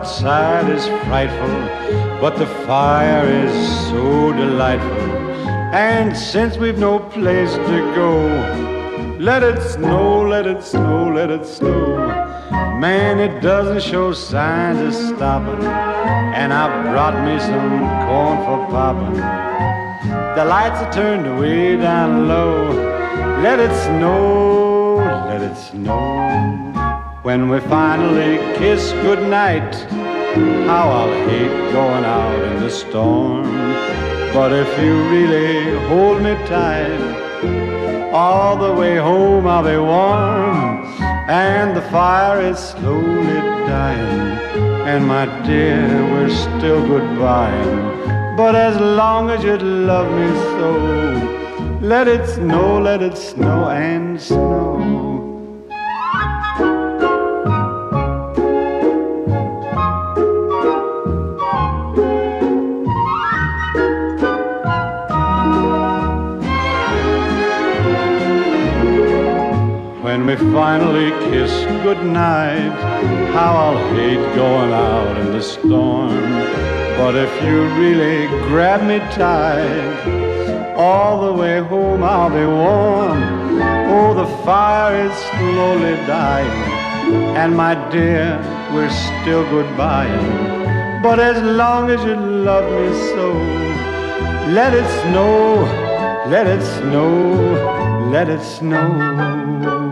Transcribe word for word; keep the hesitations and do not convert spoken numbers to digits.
outside is frightful, but the fire is so delightful. And since we've no place to go, let it snow, let it snow, let it snow. Man, it doesn't show signs of stopping, and I brought me some corn for popping. The lights are turned way down low. Let it snow, let it snow. When we finally kiss goodnight, how I'll hate going out in the storm. But if you really hold me tight, all the way home I'll be warm. And the fire is slowly dying, and my dear, we're still goodbying. But as long as you love me so, let it snow, let it snow and snow. When we finally kiss goodnight, how I'll hate going out in the storm. But if you really grab me tight, all the way home I'll be warm. Oh, the fire is slowly dying, and my dear, we're still goodbying. But as long as you love me so, let it snow, let it snow, let it snow.